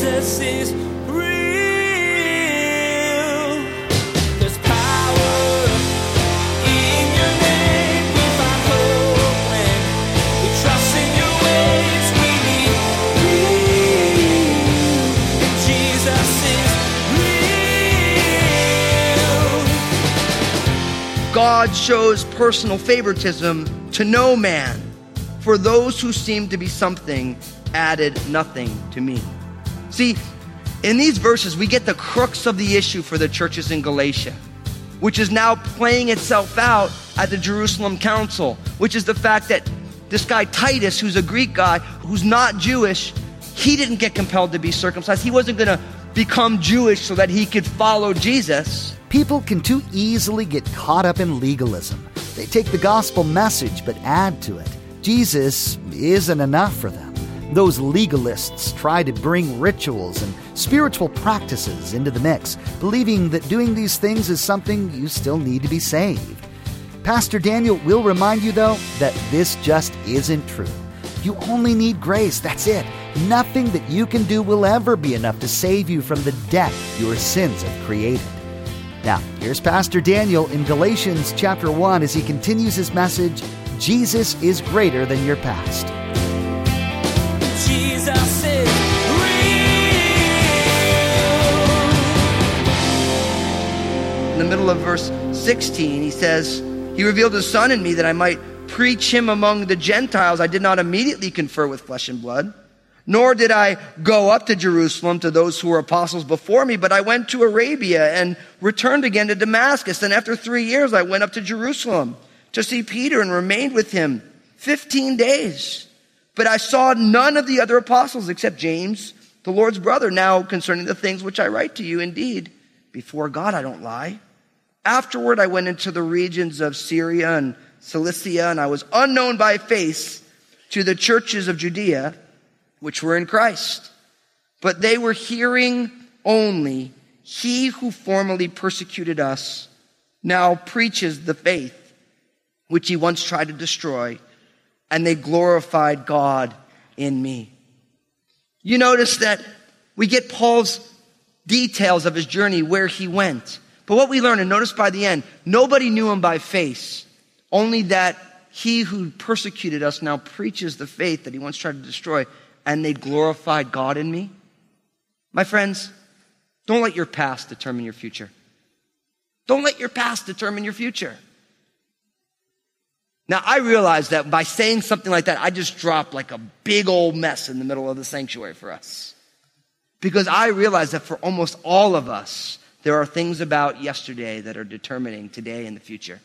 Jesus is real. There's power in your name. We find hope when we trust in your ways. We need real. Jesus is real. God shows personal favoritism to no man. For those who seem to be something added nothing to me. See, in these verses, we get the crux of the issue for the churches in Galatia, which is now playing itself out at the Jerusalem Council, which is the fact that this guy Titus, who's a Greek guy, who's not Jewish, he didn't get compelled to be circumcised. He wasn't going to become Jewish so that he could follow Jesus. People can too easily get caught up in legalism. They take the gospel message but add to it. Jesus isn't enough for them. Those legalists try to bring rituals and spiritual practices into the mix, believing that doing these things is something you still need to be saved. Pastor Daniel will remind you, though, that this just isn't true. You only need grace, that's it. Nothing that you can do will ever be enough to save you from the debt your sins have created. Now, here's Pastor Daniel in Galatians chapter 1 as he continues his message, Jesus is greater than your past. Jesus is real. In the middle of verse 16, he says, He revealed His Son in me that I might preach Him among the Gentiles. I did not immediately confer with flesh and blood, nor did I go up to Jerusalem to those who were apostles before me, but I went to Arabia and returned again to Damascus. And after 3 years, I went up to Jerusalem to see Peter and remained with him 15 days. But I saw none of the other apostles except James, the Lord's brother. Now concerning the things which I write to you, indeed, before God I don't lie. Afterward I went into the regions of Syria and Cilicia, and I was unknown by face to the churches of Judea, which were in Christ. But they were hearing only, He who formerly persecuted us now preaches the faith which he once tried to destroy, and they glorified God in me. You notice that we get Paul's details of his journey, where he went. But what we learn, and notice by the end, nobody knew him by face, only that he who persecuted us now preaches the faith that he once tried to destroy, and they glorified God in me. My friends, don't let your past determine your future. Don't let your past determine your future. Now, I realize that by saying something like that, I just dropped like a big old mess in the middle of the sanctuary for us. Because I realize that for almost all of us, there are things about yesterday that are determining today and the future.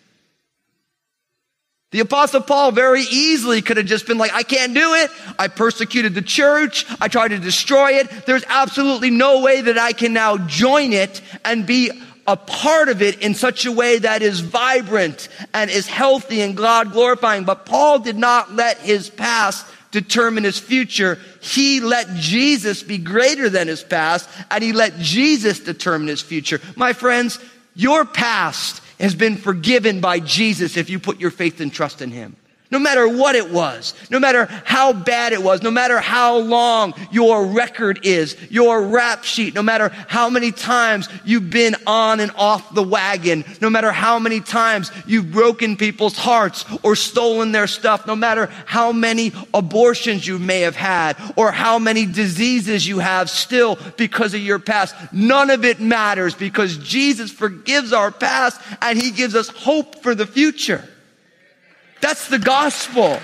The Apostle Paul very easily could have just been like, I can't do it. I persecuted the church. I tried to destroy it. There's absolutely no way that I can now join it and be a part of it in such a way that is vibrant and is healthy and God glorifying. But Paul did not let his past determine his future. He let Jesus be greater than his past, and he let Jesus determine his future. My friends, your past has been forgiven by Jesus if you put your faith and trust in him. No matter what it was, no matter how bad it was, no matter how long your record is, your rap sheet, no matter how many times you've been on and off the wagon, no matter how many times you've broken people's hearts or stolen their stuff, no matter how many abortions you may have had or how many diseases you have still because of your past, none of it matters because Jesus forgives our past and he gives us hope for the future. That's the gospel.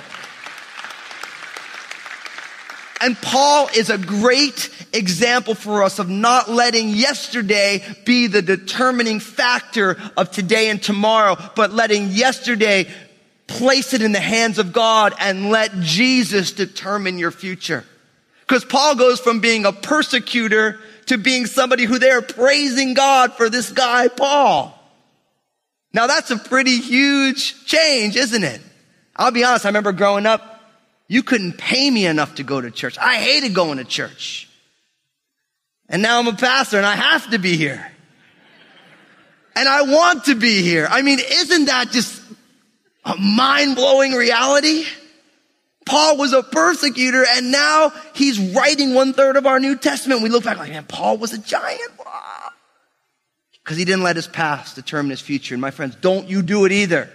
And Paul is a great example for us of not letting yesterday be the determining factor of today and tomorrow, but letting yesterday place it in the hands of God and let Jesus determine your future. Because Paul goes from being a persecutor to being somebody who they're praising God for this guy, Paul. Now that's a pretty huge change, isn't it? I'll be honest, I remember growing up, you couldn't pay me enough to go to church. I hated going to church. And now I'm a pastor and I have to be here. And I want to be here. I mean, isn't that just a mind-blowing reality? Paul was a persecutor, and now he's writing 1/3 of our New Testament. We look back like, man, Paul was a giant. Because he didn't let his past determine his future. And my friends, don't you do it either.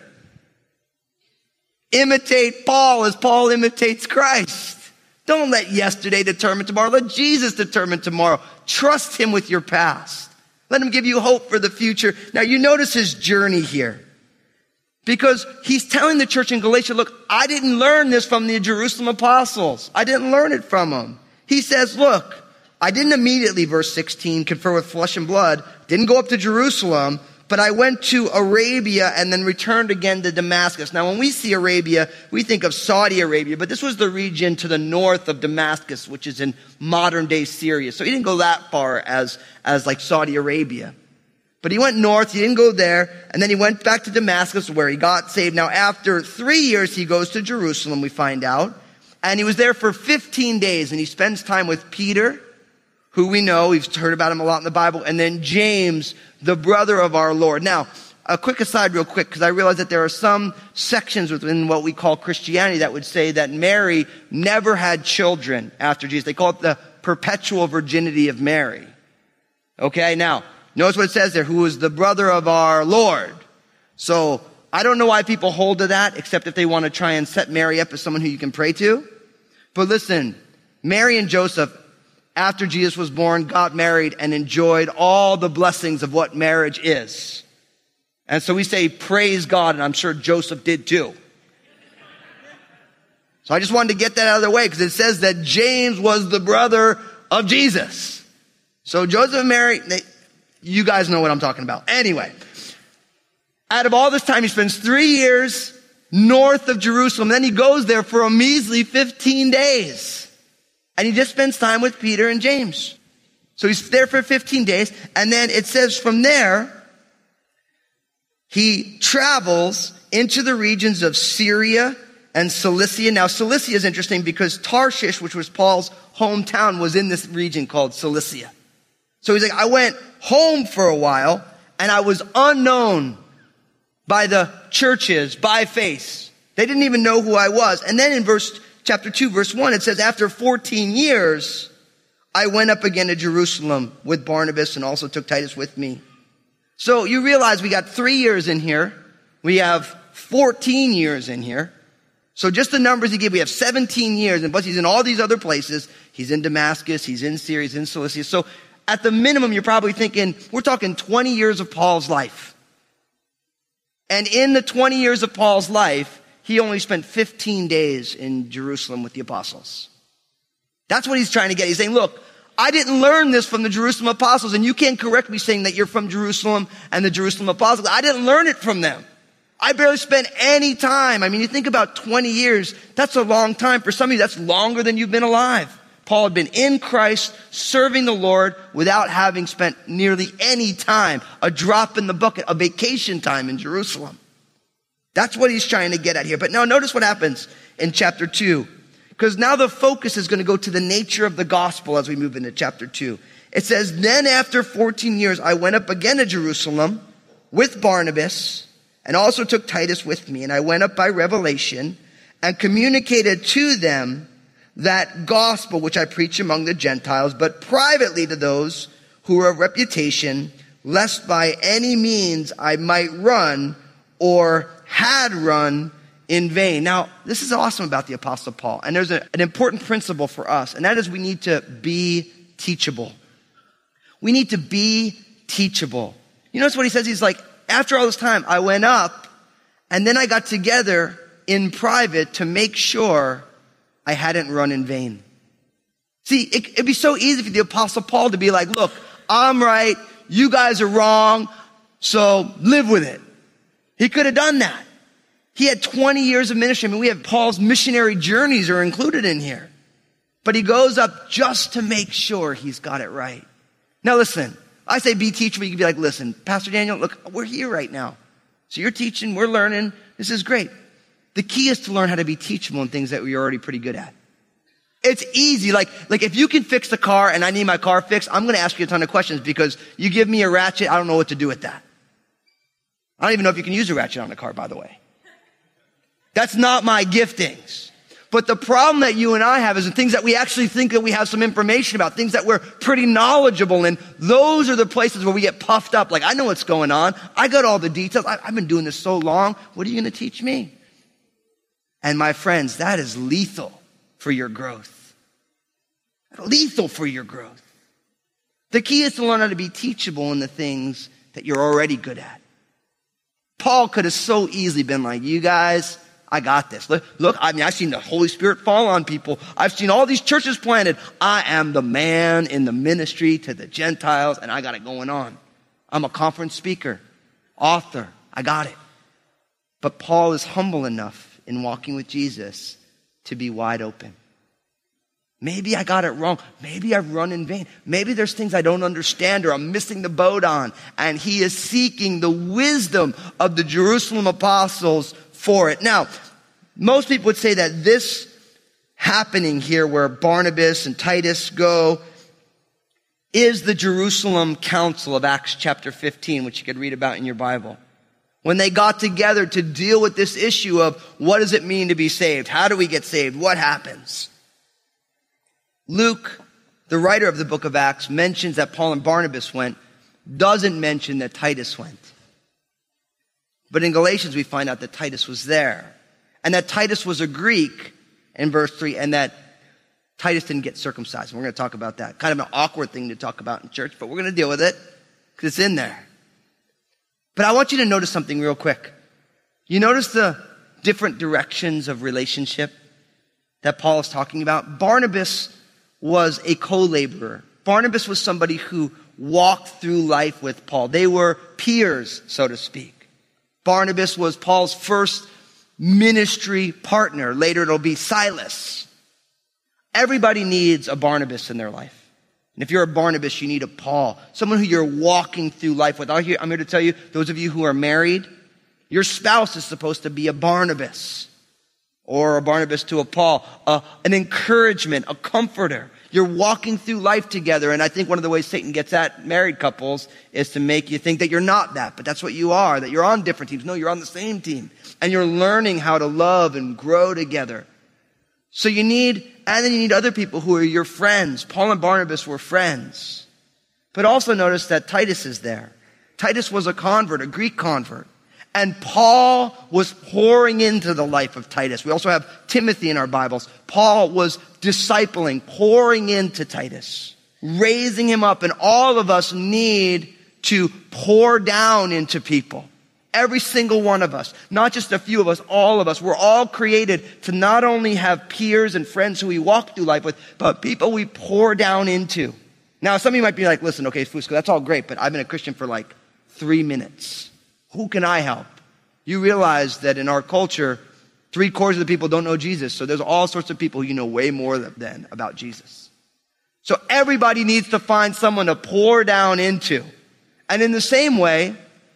Imitate Paul as Paul imitates Christ. Don't let yesterday determine tomorrow. Let Jesus determine tomorrow. Trust him with your past. Let him give you hope for the future. Now you notice his journey here. Because he's telling the church in Galatia, look, I didn't learn this from the Jerusalem apostles. I didn't learn it from them. He says, look, I didn't immediately, verse 16, confer with flesh and blood, didn't go up to Jerusalem, but I went to Arabia and then returned again to Damascus. Now, when we see Arabia, we think of Saudi Arabia, but this was the region to the north of Damascus, which is in modern-day Syria. So he didn't go that far as like Saudi Arabia. But he went north, he didn't go there, and then he went back to Damascus where he got saved. Now, after 3 years, he goes to Jerusalem, we find out, and he was there for 15 days, and he spends time with Peter, who we know, we've heard about him a lot in the Bible, and then James, the brother of our Lord. Now, a quick aside real quick, because I realize that there are some sections within what we call Christianity that would say that Mary never had children after Jesus. They call it the perpetual virginity of Mary. Okay, now, notice what it says there, who was the brother of our Lord. So, I don't know why people hold to that, except if they want to try and set Mary up as someone who you can pray to. But listen, Mary and Joseph, after Jesus was born, got married and enjoyed all the blessings of what marriage is. And so we say, praise God, and I'm sure Joseph did too. So I just wanted to get that out of the way, because it says that James was the brother of Jesus. So Joseph and Mary, you guys know what I'm talking about. Anyway, out of all this time, he spends 3 years north of Jerusalem. Then he goes there for a measly 15 days. And he just spends time with Peter and James. So he's there for 15 days. And then it says from there, he travels into the regions of Syria and Cilicia. Now, Cilicia is interesting because Tarshish, which was Paul's hometown, was in this region called Cilicia. So he's like, I went home for a while, and I was unknown by the churches, by face. They didn't even know who I was. And then in chapter 2, verse 1, it says, after 14 years, I went up again to Jerusalem with Barnabas and also took Titus with me. So you realize we got 3 years in here. We have 14 years in here. So just the numbers he gave, we have 17 years. And plus he's in all these other places. He's in Damascus, he's in Syria, he's in Cilicia. So at the minimum, you're probably thinking, we're talking 20 years of Paul's life. And in the 20 years of Paul's life, he only spent 15 days in Jerusalem with the apostles. That's what he's trying to get. He's saying, look, I didn't learn this from the Jerusalem apostles, and you can't correct me saying that you're from Jerusalem and the Jerusalem apostles. I didn't learn it from them. I barely spent any time. I mean, you think about 20 years, that's a long time. For some of you, that's longer than you've been alive. Paul had been in Christ, serving the Lord without having spent nearly any time, a drop in the bucket, a vacation time in Jerusalem. That's what he's trying to get at here. But now notice what happens in chapter 2. Because now the focus is going to go to the nature of the gospel as we move into chapter 2. It says, then after 14 years, I went up again to Jerusalem with Barnabas and also took Titus with me. And I went up by revelation and communicated to them that gospel which I preach among the Gentiles, but privately to those who are of reputation, lest by any means I might run or had run in vain. Now, this is awesome about the Apostle Paul. And there's an important principle for us, and that is we need to be teachable. We need to be teachable. You notice what he says? He's like, after all this time, I went up, and then I got together in private to make sure I hadn't run in vain. See, it'd be so easy for the Apostle Paul to be like, look, I'm right, you guys are wrong, so live with it. He could have done that. He had 20 years of ministry. I mean, we have Paul's missionary journeys are included in here. But he goes up just to make sure he's got it right. Now listen, I say be teachable. You can be like, listen, Pastor Daniel, look, we're here right now. So you're teaching, we're learning. This is great. The key is to learn how to be teachable in things that we're already pretty good at. It's easy. Like if you can fix the car and I need my car fixed, I'm going to ask you a ton of questions because you give me a ratchet, I don't know what to do with that. I don't even know if you can use a ratchet on a car, by the way. That's not my giftings. But the problem that you and I have is the things that we actually think that we have some information about, things that we're pretty knowledgeable in. Those are the places where we get puffed up. Like, I know what's going on. I got all the details. I've been doing this so long. What are you going to teach me? And my friends, that is lethal for your growth. Lethal for your growth. The key is to learn how to be teachable in the things that you're already good at. Paul could have so easily been like, you guys, I got this. Look, I've seen the Holy Spirit fall on people. I've seen all these churches planted. I am the man in the ministry to the Gentiles, and I got it going on. I'm a conference speaker, author. I got it. But Paul is humble enough in walking with Jesus to be wide open. Maybe I got it wrong. Maybe I've run in vain. Maybe there's things I don't understand or I'm missing the boat on. And he is seeking the wisdom of the Jerusalem apostles for it. Now, most people would say that this happening here where Barnabas and Titus go is the Jerusalem Council of Acts chapter 15, which you could read about in your Bible. When they got together to deal with this issue of what does it mean to be saved? How do we get saved? What happens? Luke, the writer of the book of Acts, mentions that Paul and Barnabas went, doesn't mention that Titus went. But in Galatians, we find out that Titus was there. And that Titus was a Greek in verse 3, and that Titus didn't get circumcised. And we're going to talk about that. Kind of an awkward thing to talk about in church, but we're going to deal with it because it's in there. But I want you to notice something real quick. You notice the different directions of relationship that Paul is talking about? Barnabas was a co-laborer. Barnabas was somebody who walked through life with Paul. They were peers, so to speak. Barnabas was Paul's first ministry partner. Later it'll be Silas. Everybody needs a Barnabas in their life. And if you're a Barnabas, you need a Paul. Someone who you're walking through life with. I'm here to tell you, those of you who are married, your spouse is supposed to be a Barnabas. Or a Barnabas to a Paul, an encouragement, a comforter. You're walking through life together, and I think one of the ways Satan gets at married couples is to make you think that you're not that, but that's what you are, that you're on different teams. No, you're on the same team, and you're learning how to love and grow together. So you need other people who are your friends. Paul and Barnabas were friends. But also notice that Titus is there. Titus was a convert, a Greek convert. And Paul was pouring into the life of Titus. We also have Timothy in our Bibles. Paul was discipling, pouring into Titus, raising him up. And all of us need to pour down into people. Every single one of us, not just a few of us, all of us. We're all created to not only have peers and friends who we walk through life with, but people we pour down into. Now, some of you might be like, listen, okay, Fusco, that's all great, but I've been a Christian for like 3 minutes. Who can I help? You realize that in our culture, 3/4 of the people don't know Jesus. So there's all sorts of people you know way more than about Jesus. So everybody needs to find someone to pour down into. And in the same way,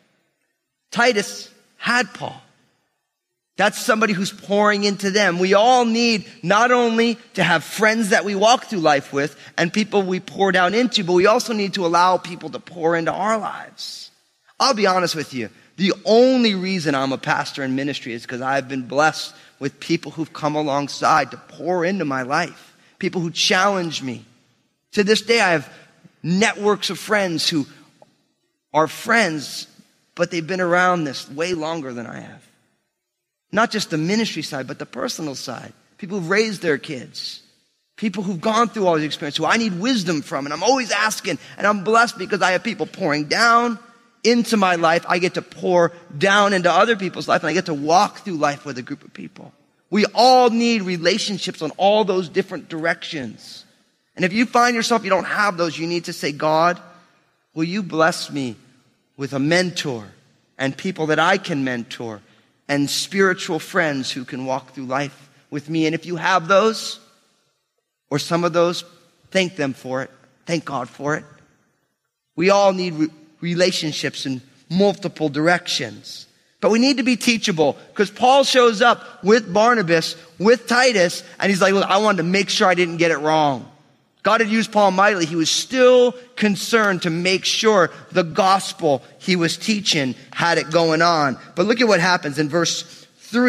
Titus had Paul. That's somebody who's pouring into them. We all need not only to have friends that we walk through life with and people we pour down into, but we also need to allow people to pour into our lives. I'll be honest with you. The only reason I'm a pastor in ministry is because I've been blessed with people who've come alongside to pour into my life. People who challenge me. To this day, I have networks of friends who are friends, but they've been around this way longer than I have. Not just the ministry side, but the personal side. People who've raised their kids. People who've gone through all these experiences, who I need wisdom from. And I'm always asking, and I'm blessed because I have people pouring down into my life. I get to pour down into other people's life, and I get to walk through life with a group of people. We all need relationships on all those different directions. And if you find yourself you don't have those, you need to say, God, will you bless me with a mentor and people that I can mentor and spiritual friends who can walk through life with me. And if you have those, or some of those, thank them for it. Thank God for it. We all need relationships in multiple directions. But we need to be teachable, because Paul shows up with Barnabas, with Titus, and he's like, look, I wanted to make sure I didn't get it wrong. God had used Paul mightily. He was still concerned to make sure the gospel he was teaching had it going on. But look at what happens in verse 3.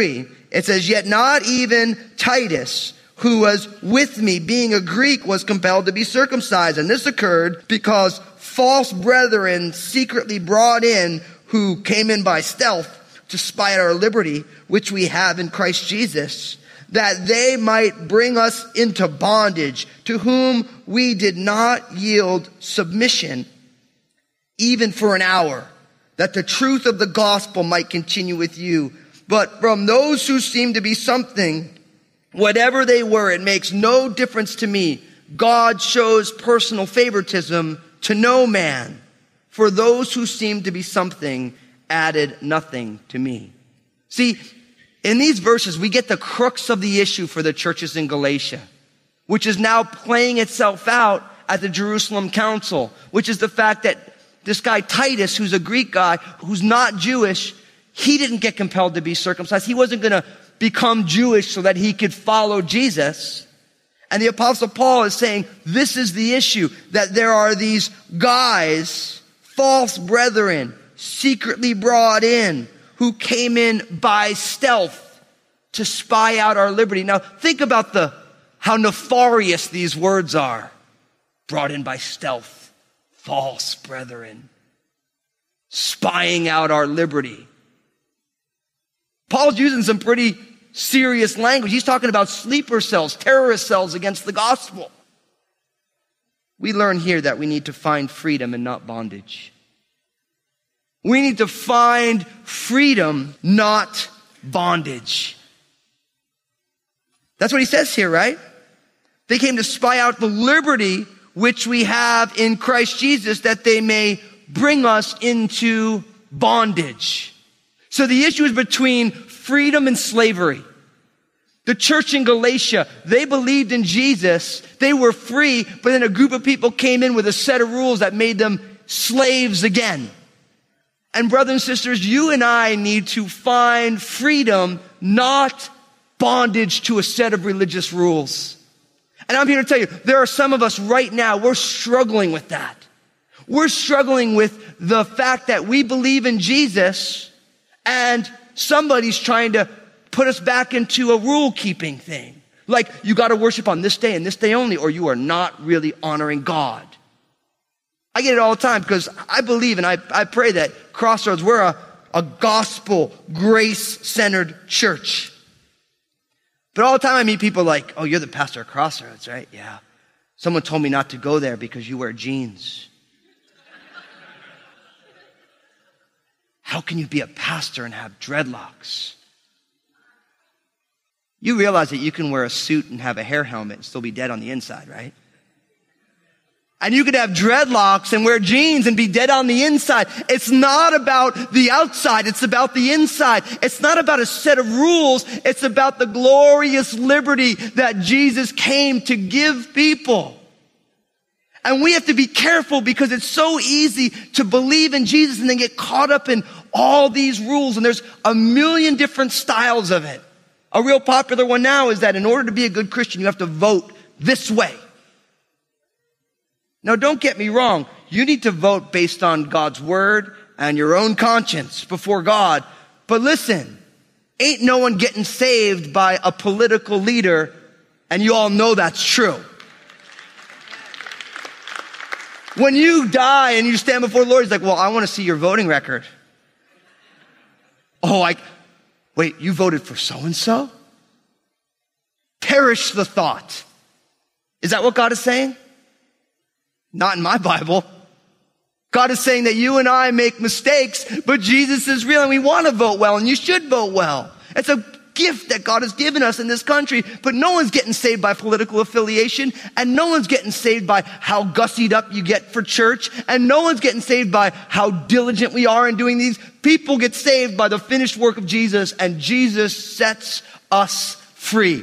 It says, yet not even Titus, who was with me, being a Greek, was compelled to be circumcised. And this occurred because false brethren secretly brought in, who came in by stealth to spy at our liberty, which we have in Christ Jesus, that they might bring us into bondage, to whom we did not yield submission, even for an hour, that the truth of the gospel might continue with you. But from those who seem to be something, whatever they were, it makes no difference to me. God shows personal favoritism to no man. For those who seem to be something added nothing to me. See, in these verses, we get the crux of the issue for the churches in Galatia, which is now playing itself out at the Jerusalem Council, which is the fact that this guy Titus, who's a Greek guy, who's not Jewish, he didn't get compelled to be circumcised. He wasn't going to become Jewish so that he could follow Jesus. And the Apostle Paul is saying, this is the issue, that there are these guys, false brethren, secretly brought in, who came in by stealth to spy out our liberty. Now, think about how nefarious these words are. Brought in by stealth, false brethren, spying out our liberty. Paul's using some pretty serious language. He's talking about sleeper cells, terrorist cells against the gospel. We learn here that we need to find freedom and not bondage. We need to find freedom, not bondage. That's what he says here, right? They came to spy out the liberty which we have in Christ Jesus, that they may bring us into bondage. So the issue is between freedom and slavery. The church in Galatia, they believed in Jesus. They were free, but then a group of people came in with a set of rules that made them slaves again. And brothers and sisters, you and I need to find freedom, not bondage to a set of religious rules. And I'm here to tell you, there are some of us right now, we're struggling with that. We're struggling with the fact that we believe in Jesus and somebody's trying to put us back into a rule-keeping thing. Like, you got to worship on this day and this day only, or you are not really honoring God. I get it all the time because I believe and I pray that Crossroads, we're a gospel, grace-centered church. But all the time I meet people like, oh, you're the pastor of Crossroads, right? Yeah. Someone told me not to go there because you wear jeans. How can you be a pastor and have dreadlocks? You realize that you can wear a suit and have a hair helmet and still be dead on the inside, right? And you could have dreadlocks and wear jeans and be dead on the inside. It's not about the outside. It's about the inside. It's not about a set of rules. It's about the glorious liberty that Jesus came to give people. And we have to be careful because it's so easy to believe in Jesus and then get caught up in all these rules. And there's a million different styles of it. A real popular one now is that in order to be a good Christian, you have to vote this way. Now, don't get me wrong. You need to vote based on God's word and your own conscience before God. But listen, ain't no one getting saved by a political leader, and you all know that's true. When you die and you stand before the Lord, he's like, well, I want to see your voting record. Oh, wait, you voted for so-and-so? Perish the thought. Is that what God is saying? Not in my Bible. God is saying that you and I make mistakes, but Jesus is real and we want to vote well, and you should vote well. It's a gift that God has given us in this country, but no one's getting saved by political affiliation, and no one's getting saved by how gussied up you get for church, and no one's getting saved by how diligent we are in doing these. People get saved by the finished work of Jesus, and Jesus sets us free.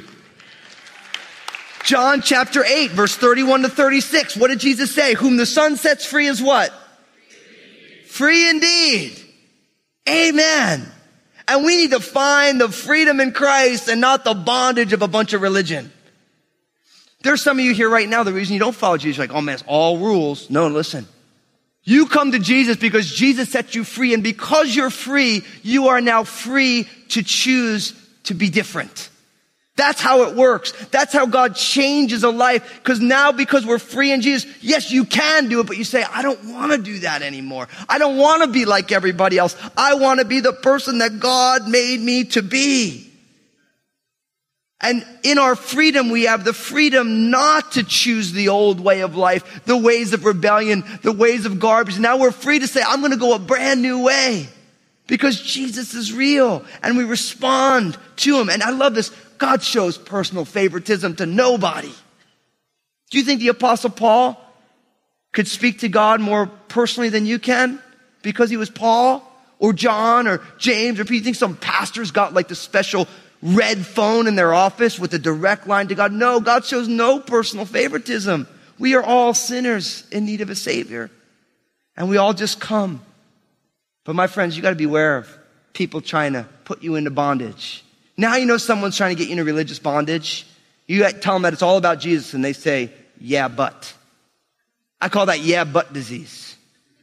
John chapter 8, verse 31 to 36. What did Jesus say? Whom the Son sets free is what? Free indeed. Amen. And we need to find the freedom in Christ and not the bondage of a bunch of religion. There's some of you here right now, the reason you don't follow Jesus, you're like, oh man, it's all rules. No, listen. You come to Jesus because Jesus set you free, and because you're free, you are now free to choose to be different. That's how it works. That's how God changes a life. Because we're free in Jesus, yes, you can do it, but you say, I don't want to do that anymore. I don't want to be like everybody else. I want to be the person that God made me to be. And in our freedom, we have the freedom not to choose the old way of life, the ways of rebellion, the ways of garbage. Now we're free to say, I'm going to go a brand new way because Jesus is real and we respond to him. And I love this. God shows personal favoritism to nobody. Do you think the Apostle Paul could speak to God more personally than you can because he was Paul or John or James or Peter? You think some pastor's got like the special red phone in their office with a direct line to God? No, God shows no personal favoritism. We are all sinners in need of a Savior. And we all just come. But my friends, you got to beware of people trying to put you into bondage. Now you know someone's trying to get you into religious bondage. You tell them that it's all about Jesus and they say, yeah, but. I call that yeah, but disease.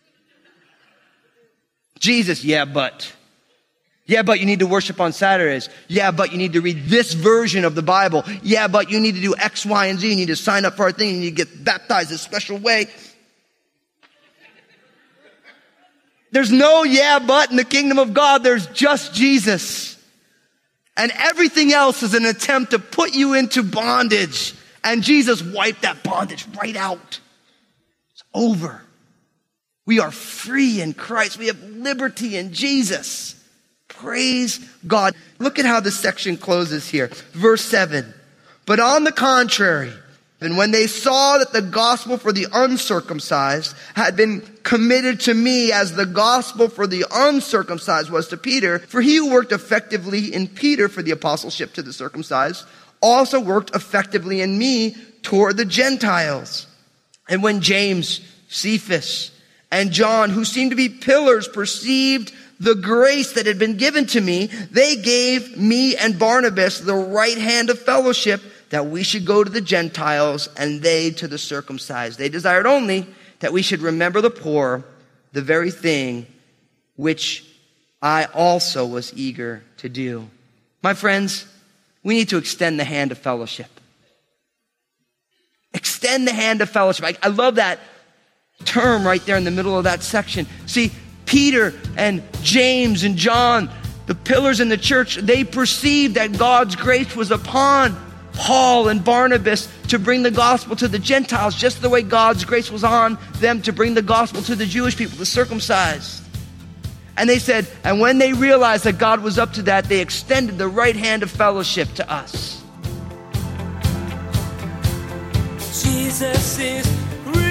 Jesus, yeah, but. Yeah, but you need to worship on Saturdays. Yeah, but you need to read this version of the Bible. Yeah, but you need to do X, Y, and Z. You need to sign up for our thing. You need to get baptized a special way. There's no yeah, but in the kingdom of God. There's just Jesus. And everything else is an attempt to put you into bondage. And Jesus wiped that bondage right out. It's over. We are free in Christ. We have liberty in Jesus. Praise God. Look at how this section closes here. Verse 7. But on the contrary, and when they saw that the gospel for the uncircumcised had been committed to me as the gospel for the uncircumcised was to Peter, for he who worked effectively in Peter for the apostleship to the circumcised also worked effectively in me toward the Gentiles. And when James, Cephas, and John, who seemed to be pillars, perceived the grace that had been given to me, they gave me and Barnabas the right hand of fellowship that we should go to the Gentiles and they to the circumcised. They desired only that we should remember the poor, the very thing which I also was eager to do. My friends, we need to extend the hand of fellowship. Extend the hand of fellowship. I love that term right there in the middle of that section. See, Peter and James and John, the pillars in the church, they perceived that God's grace was upon Paul and Barnabas to bring the gospel to the Gentiles, just the way God's grace was on them to bring the gospel to the Jewish people, the circumcised. And they said, and when they realized that God was up to that, they extended the right hand of fellowship to us. Jesus is real.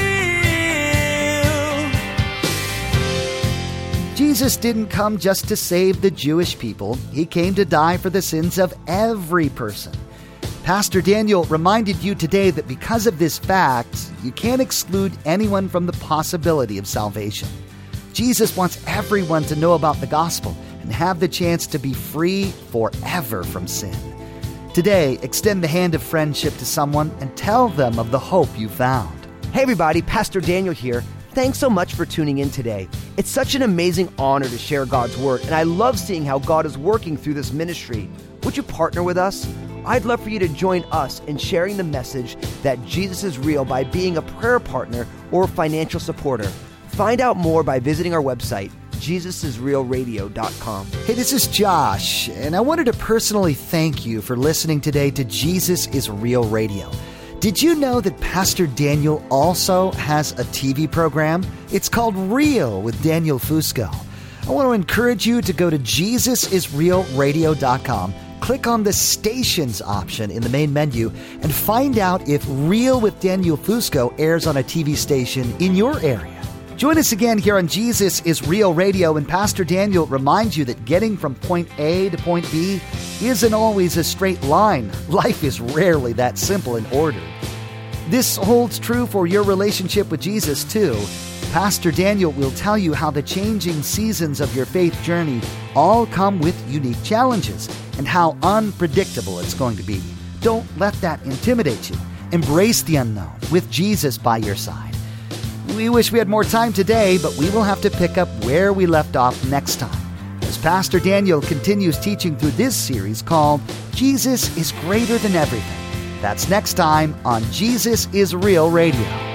Jesus didn't come just to save the Jewish people. He came to die for the sins of every person. Pastor Daniel reminded you today that because of this fact, you can't exclude anyone from the possibility of salvation. Jesus wants everyone to know about the gospel and have the chance to be free forever from sin. Today, extend the hand of friendship to someone and tell them of the hope you found. Hey everybody, Pastor Daniel here. Thanks so much for tuning in today. It's such an amazing honor to share God's Word, and I love seeing how God is working through this ministry. Would you partner with us? I'd love for you to join us in sharing the message that Jesus is real by being a prayer partner or financial supporter. Find out more by visiting our website, JesusIsRealRadio.com. Hey, this is Josh, and I wanted to personally thank you for listening today to Jesus is Real Radio. Did you know that Pastor Daniel also has a TV program? It's called Real with Daniel Fusco. I want to encourage you to go to JesusIsRealRadio.com, click on the Stations option in the main menu, and find out if Real with Daniel Fusco airs on a TV station in your area. Join us again here on Jesus is Real Radio, and Pastor Daniel reminds you that getting from point A to point B isn't always a straight line. Life is rarely that simple and ordered. This holds true for your relationship with Jesus, too. Pastor Daniel will tell you how the changing seasons of your faith journey all come with unique challenges and how unpredictable it's going to be. Don't let that intimidate you. Embrace the unknown with Jesus by your side. We wish we had more time today, but we will have to pick up where we left off next time. as Pastor Daniel continues teaching through this series called Jesus is Greater Than Everything. That's next time on Jesus is Real Radio.